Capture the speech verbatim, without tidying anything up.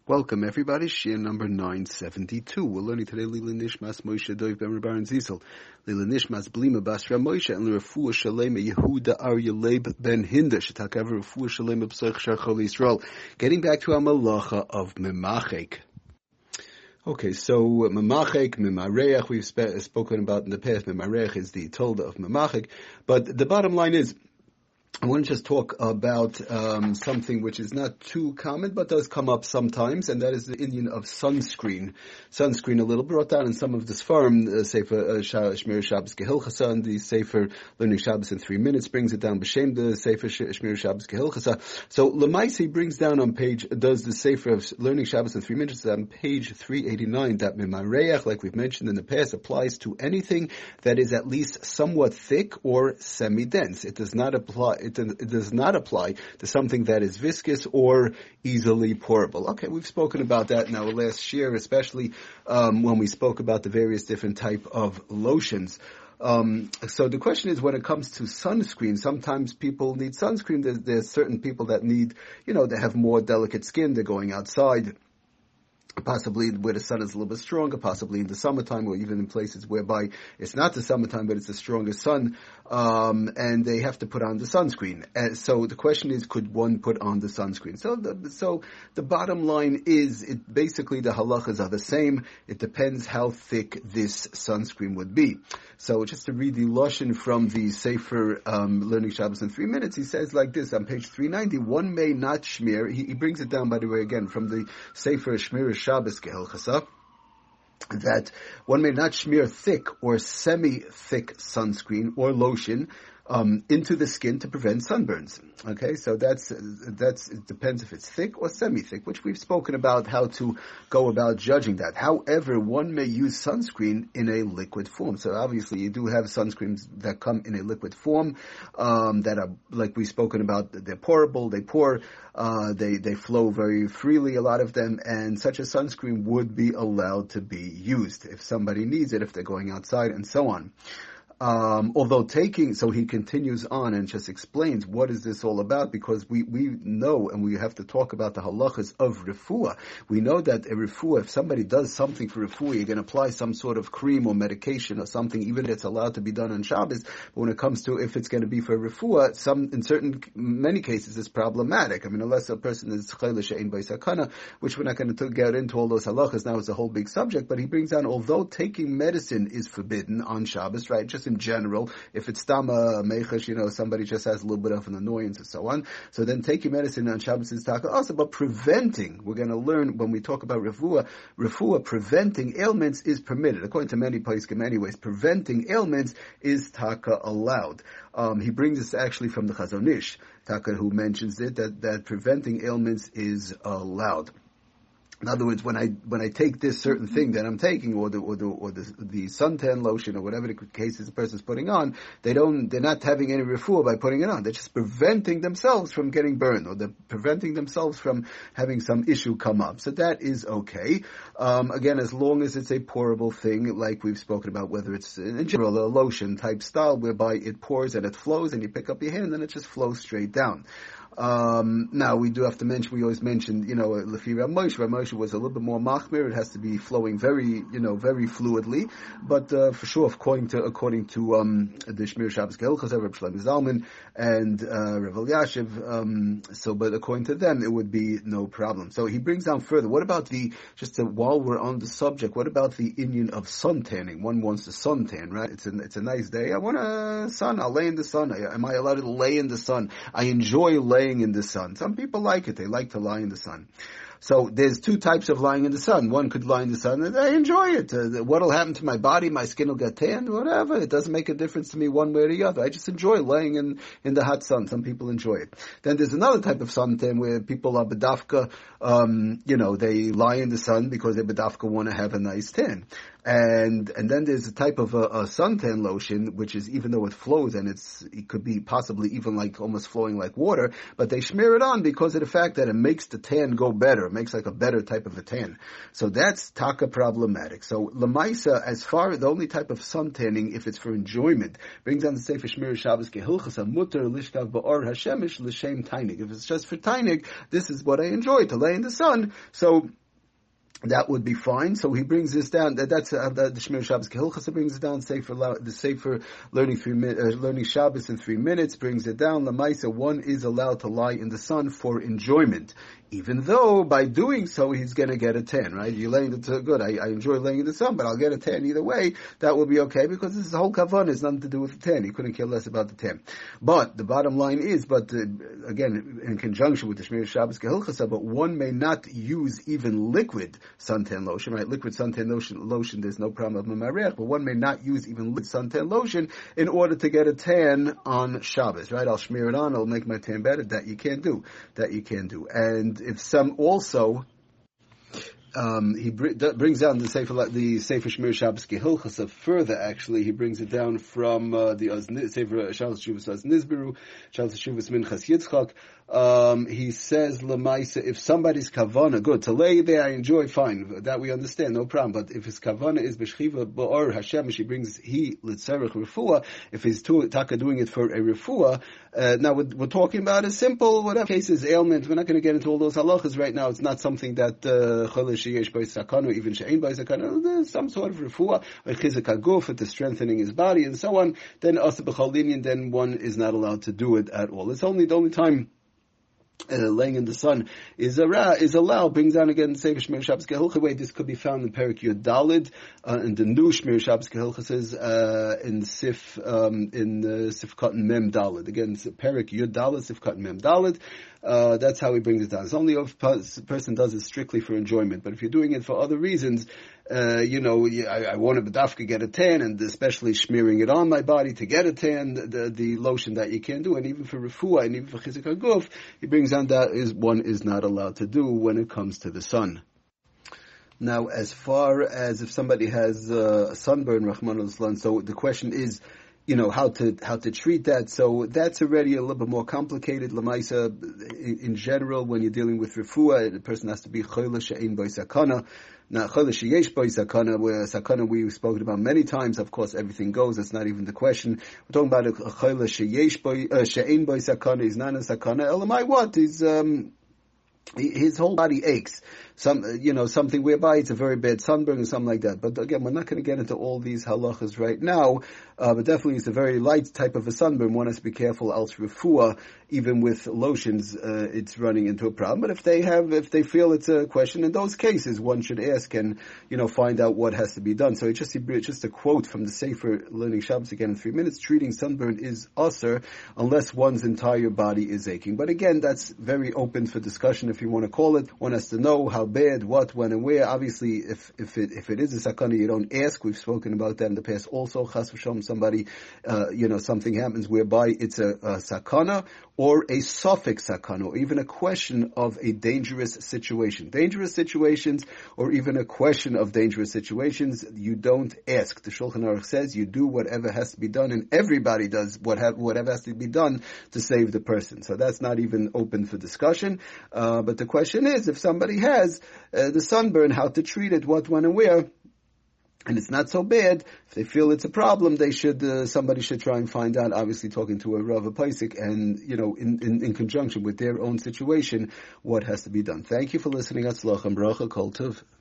Welcome everybody, Shir number nine seventy-two. We're learning today Lila Nishmas Moshe Dov Ben Rabban Zisel, Lila Nishmas Blima Basra Moshe, and Refuah Shalem Yehuda Arya Leib Ben Hinda, Shetakaver Refuah Shalem B'Sech Shachol Yisrael. Getting back to our malacha of Memachek. Okay, so Memachek, Memareach, we've sp- spoken about in the past. Memareach is the Tolda of Memachek, but the bottom line is, I want to just talk about um, something which is not too common, but does come up sometimes, and that is the Indian of sunscreen. Sunscreen, a little brought down in some of the Sfarim, uh, Sefer uh, Shmir Shabbos Gehilchasa, and the Sefer Learning Shabbos in three minutes brings it down. B'Shem, the Sefer Shmir Shabbos Gehilchasa. So Lemaisi brings down on page, does the Sefer of Learning Shabbos in three minutes on page three eighty-nine, that Mimareach, like we've mentioned in the past, applies to anything that is at least somewhat thick or semi-dense. It does not apply. It, it does not apply to something that is viscous or easily pourable. Okay, we've spoken about that in our last year, especially um, when we spoke about the various different type of lotions. Um, so the question is, when it comes to sunscreen, sometimes people need sunscreen. There's, there's certain people that need, you know, they have more delicate skin. They're going outside, possibly where the sun is a little bit stronger, possibly in the summertime, or even in places whereby it's not the summertime, but it's the strongest sun, um, and they have to put on the sunscreen. And so the question is, could one put on the sunscreen? So the, so the bottom line is, it basically the halachas are the same. It depends how thick this sunscreen would be. So just to read the lashon from the Sefer um, Learning Shabbos in three minutes, he says like this on page three ninety: one may not shmir. He, he brings it down, by the way, again from the Sefer Shmir Shabbos Gehilchasa, that one may not smear thick or semi-thick sunscreen or lotion um, into the skin to prevent sunburns. Okay, so that's that's it depends if it's thick or semi-thick, which we've spoken about how to go about judging that. However, one may use sunscreen in a liquid form. So obviously, you do have sunscreens that come in a liquid form um, that are, like we've spoken about, they're pourable, they pour. Uh, they, they flow very freely, a lot of them, and such a sunscreen would be allowed to be used if somebody needs it, if they're going outside, and so on. Um, although taking, so he continues on and just explains what is this all about, because we, we know, and we have to talk about the halachas of refuah. We know that a refuah, if somebody does something for refuah, you can apply some sort of cream or medication or something, even if it's allowed to be done on Shabbos. But when it comes to if it's going to be for refuah, some, in certain, many cases, it's problematic. I mean, unless a person is chayla she'ein bei sakana, which we're not going to get into all those halachas now, it's a whole big subject, but he brings down, although taking medicine is forbidden on Shabbos, right, just in general, if it's tama mechash, you know, somebody just has a little bit of an annoyance and so on. So then taking medicine on Shabbos is taka also, but preventing, we're going to learn when we talk about refuah, refuah, preventing ailments is permitted. According to many poskim anyways, preventing ailments is taka allowed. Um, he brings this actually from the Chazon Ish, taka, who mentions it, that, that preventing ailments is allowed. In other words, when I when I take this certain thing that I'm taking, or the or the or the, the suntan lotion, or whatever the case is the person's putting on, they don't they're not having any refuah by putting it on. They're just preventing themselves from getting burned, or they're preventing themselves from having some issue come up. So that is okay. Um, again, as long as it's a pourable thing, like we've spoken about, whether it's in general a lotion type style whereby it pours and it flows, and you pick up your hand and it just flows straight down. Um, now we do have to mention, we always mention, you know, Lefi Rav Moshe, Rav Moshe was a little bit more machmir. It has to be flowing very, you know, very fluidly. But, uh, for sure, according to, according to, um, the Shmir Shabbos Gehilchasa, Reb Shlomo Zalman, and, uh, Reb Elyashiv, um, so, but according to them, it would be no problem. So he brings down further, what about the, just to, while we're on the subject, what about the Indian of sun tanning? One wants to suntan, right? It's a, it's a nice day. I want a sun. I'll lay in the sun. Am I allowed to lay in the sun? I enjoy laying in the sun. Some people like it. They like to lie in the sun. So there's two types of lying in the sun. One could lie in the sun and I enjoy it. Uh, what'll happen to my body? My skin will get tanned, whatever. It doesn't make a difference to me one way or the other. I just enjoy laying in, in the hot sun. Some people enjoy it. Then there's another type of suntan where people are bedafka, um, you know, they lie in the sun because they bedafka want to have a nice tan. And and then there's a type of a, a suntan lotion, which is, even though it flows and it's it could be possibly even like almost flowing like water, but they smear it on because of the fact that it makes the tan go better, makes like a better type of a tan. So that's taka problematic. So lemaisa, as far the only type of sun tanning, if it's for enjoyment, brings down the Sefer Shmir Shabbos Kehilchas Mutter Lishkav Ba'or Hashemish L'Shem Tainig. If it's just for tainig, this is what I enjoy, to lay in the sun. So that would be fine. So he brings this down. That, that's uh, the Shmir Shabbos Kehilchas brings it down. Sefer the Sefer learning three uh, learning Shabbos in three minutes brings it down. Lamaisa, one is allowed to lie in the sun for enjoyment, even though by doing so he's going to get a tan. Right? You're laying the t- good. I, I enjoy laying in the sun, but I'll get a tan either way. That will be okay because this is the whole kavanah. It's nothing to do with the tan. He couldn't care less about the tan. But the bottom line is, but uh, again, in conjunction with the Shmir Shabbos Kehilchas, but one may not use even liquid suntan lotion, right? Liquid suntan lotion, lotion, there's no problem with marech, but one may not use even liquid suntan lotion in order to get a tan on Shabbos, right? I'll smear it on, I'll make my tan better. That you can't do. That you can't do. And if some also, Um, he br- brings down the Sefer, the Sefer Shmir Shabbos Kehilchas further. Actually, he brings it down from uh, the Ozni, Sefer Shabbos Shuvas Oznizberu, Shabbos Shuvas Minchas Yitzchak. Um, he says Lemaisa, if somebody's kavana, good to lay there, I enjoy, fine, that we understand, no problem. But if his kavana is b'shchiva ba'or Hashemish, he brings he litzarech refuah. If he's to, taka doing it for a refuah, uh, now we're, we're talking about a simple whatever cases ailment. We're not going to get into all those halachas right now. It's not something that cholish sheyesh by sakana, even she'ein by sakana. There's some sort of refuah, like chizuk haguf, to strengthening his body and so on. Then asa b'chalinian, then one is not allowed to do it at all. It's only the only time Uh, laying in the sun is a ra, is allowed. Brings down again Sefer Shmir Shabbos Kehilchas. Wait, this could be found in Perik Yud Dalid, uh, in the new Shmir Shabbos Kehilchas is uh, in Sif um, in uh, Sif Cotton Mem Dalid. Again, Perik Yud Dalid, Sif Cotton Mem Dalid. Uh, that's how he brings it down. It's only if a person does it strictly for enjoyment. But if you're doing it for other reasons, uh, you know, I, I want to bedafka get a tan, and especially smearing it on my body to get a tan, the, the lotion that you can't do, and even for refuah, and even for chizuk haguf, he brings down that is one is not allowed to do when it comes to the sun. Now, as far as if somebody has uh, a sunburn, Rahman al-Islam, so the question is, you know, how to how to treat that. So that's already a little bit more complicated. Lamaisa, in, in general, when you're dealing with refuah, the person has to be chola she'ein by sakana. Now, chola sheyesh by sakana, where sakana we've spoken about many times. Of course, everything goes. That's not even the question. We're talking about a chola sheyesh by she'ein by sakana. He's not a sakana. Elamai what? He's um, his whole body aches. Some, you know, something whereby it's a very bad sunburn or something like that. But again, we're not going to get into all these halachas right now. Uh, but definitely it's a very light type of a sunburn. One has to be careful, else refuah, even with lotions, uh, it's running into a problem. But if they have, if they feel it's a question, in those cases, one should ask and, you know, find out what has to be done. So it's just, just a quote from the Sefer Learning Shabbos again in three minutes. Treating sunburn is usher unless one's entire body is aching. But again, that's very open for discussion if you want to call it. One has to know how bad, what, when, and where. Obviously, if if it if it is a sakana, you don't ask. We've spoken about that in the past. Also, chas v'shalom, somebody, uh, you know, something happens whereby it's a, a sakana or a suffix sakana, or even a question of a dangerous situation. Dangerous situations, or even a question of dangerous situations, you don't ask. The Shulchan Aruch says you do whatever has to be done, and everybody does what have, whatever has to be done to save the person. So that's not even open for discussion. Uh, but the question is, if somebody has uh, the sunburn, how to treat it, what, when, and where. And it's not so bad. If they feel it's a problem, they should, uh, somebody should try and find out, obviously talking to a Rav Paisik, and, you know, in, in, in conjunction with their own situation, what has to be done. Thank you for listening. Atzlach and bracha, kol tov.